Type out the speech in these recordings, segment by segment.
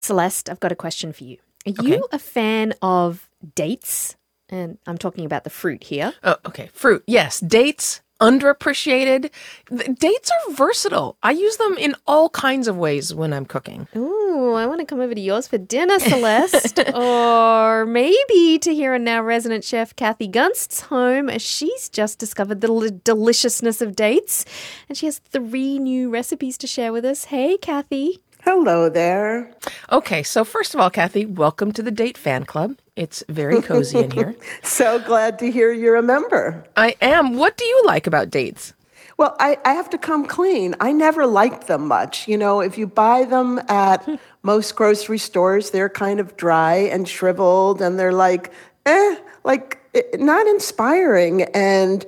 Celeste, I've got a question for you. Are Okay. you a fan of dates? And I'm talking about the fruit here. Oh, okay. Fruit. Yes. Dates, underappreciated. Dates are versatile. I use them in all kinds of ways when I'm cooking. Ooh, I want to come over to yours for dinner, Celeste. Or maybe to hear in our resident chef, Kathy Gunst's home, as she's just discovered the deliciousness of dates. And she has 3 new recipes to share with us. Hey, Kathy. Hello there. Okay. So first of all, Kathy, welcome to the Date Fan Club. It's very cozy in here. So glad to hear you're a member. I am. What do you like about dates? Well, I have to come clean. I never liked them much. You know, if you buy them at most grocery stores, they're kind of dry and shriveled, and they're not inspiring. And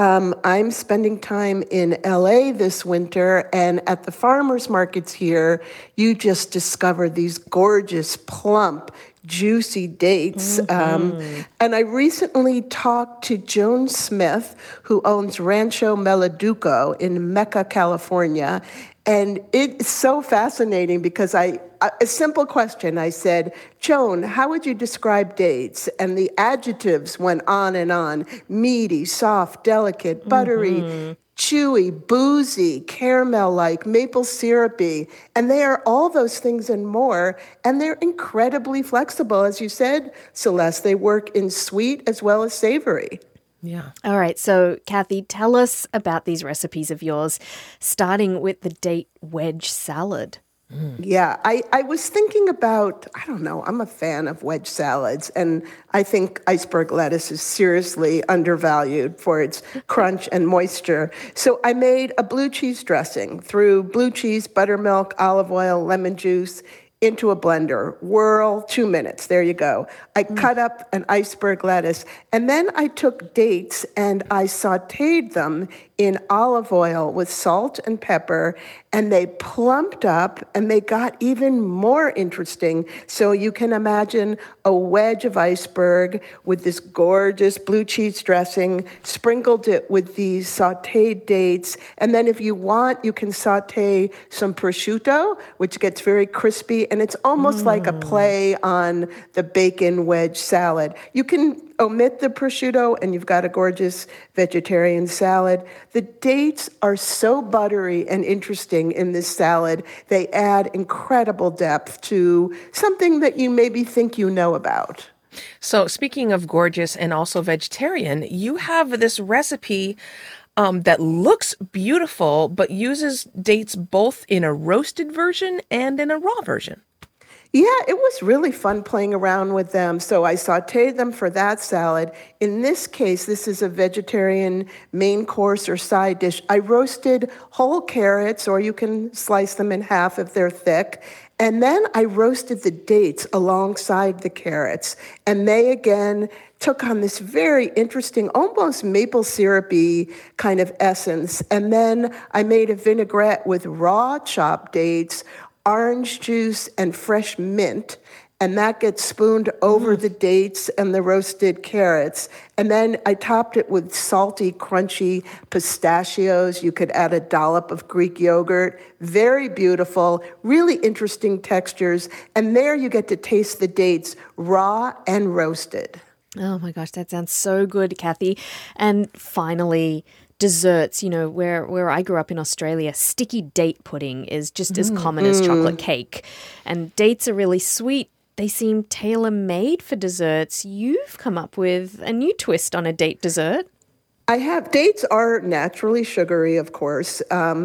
I'm spending time in LA this winter, and at the farmers markets here, you just discover these gorgeous, plump, juicy dates. And I recently talked to Joan Smith, who owns Rancho Meladuco in Mecca, California. And it's so fascinating because a simple question, I said, Joan, how would you describe dates? And the adjectives went on, meaty, soft, delicate, buttery, chewy, boozy, caramel-like, maple syrupy, and they are all those things and more, and they're incredibly flexible. As you said, Celeste, they work in sweet as well as savory. Yeah. All right, so Kathy, tell us about these recipes of yours, starting with the date wedge salad. Yeah, I was thinking about, I don't know, I'm a fan of wedge salads, and I think iceberg lettuce is seriously undervalued for its crunch and moisture. So I made a blue cheese dressing through blue cheese, buttermilk, olive oil, lemon juice, into a blender, whirl, 2 minutes, there you go. I cut up an iceberg lettuce, and then I took dates and I sauteed them in olive oil with salt and pepper, and they plumped up and they got even more interesting. So you can imagine a wedge of iceberg with this gorgeous blue cheese dressing, sprinkled it with these sauteed dates, and then if you want, you can saute some prosciutto, which gets very crispy, and it's almost like a play on the bacon wedge salad. You can omit the prosciutto, and you've got a gorgeous vegetarian salad. The dates are so buttery and interesting in this salad. They add incredible depth to something that you maybe think you know about. So speaking of gorgeous and also vegetarian, you have this recipe that looks beautiful, but uses dates both in a roasted version and in a raw version. Yeah, it was really fun playing around with them. So I sauteed them for that salad. In this case, this is a vegetarian main course or side dish. I roasted whole carrots, or you can slice them in half if they're thick. And then I roasted the dates alongside the carrots. And they, again, took on this very interesting, almost maple syrupy kind of essence. And then I made a vinaigrette with raw chopped dates, orange juice, and fresh mint, and that gets spooned over the dates and the roasted carrots. And then I topped it with salty, crunchy pistachios. You could add a dollop of Greek yogurt. Very beautiful, really interesting textures. And there you get to taste the dates raw and roasted. Oh my gosh, that sounds so good, Kathy. And finally, desserts, you know, where I grew up in Australia, sticky date pudding is just as common as chocolate cake. And dates are really sweet. They seem tailor-made for desserts. You've come up with a new twist on a date dessert. I have. Dates are naturally sugary, of course.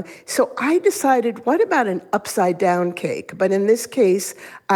So I decided, what about an upside down cake? But in this case,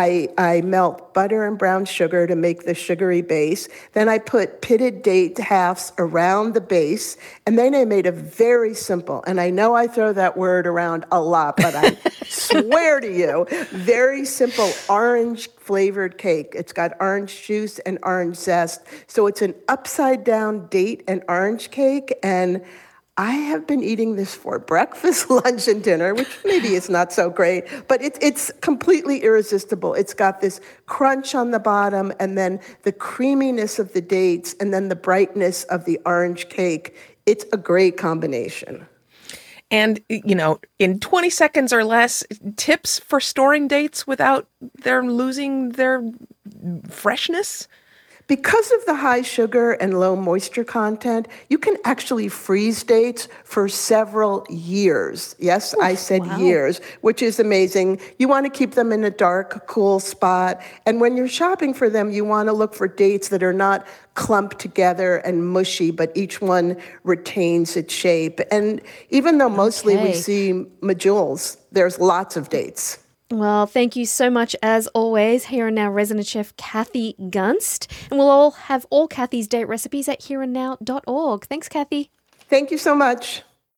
I melt butter and brown sugar to make the sugary base. Then I put pitted date halves around the base. And then I made a very simple, and I know I throw that word around a lot, but I swear to you, very simple orange flavored cake. It's got orange juice and orange zest. So it's an upside down date and orange cake. And I have been eating this for breakfast, lunch, and dinner, which maybe is not so great, but it's completely irresistible. It's got this crunch on the bottom, and then the creaminess of the dates, and then the brightness of the orange cake. It's a great combination. And, in 20 seconds or less, tips for storing dates without them losing their freshness? Because of the high sugar and low moisture content, you can actually freeze dates for several years. Yes, I said years, which is amazing. You want to keep them in a dark, cool spot. And when you're shopping for them, you want to look for dates that are not clumped together and mushy, but each one retains its shape. And even though mostly we see medjool, there's lots of dates. Well, thank you so much, as always, Here and Now resident chef Kathy Gunst. And we'll all have all Kathy's date recipes at hereandnow.org. Thanks, Kathy. Thank you so much.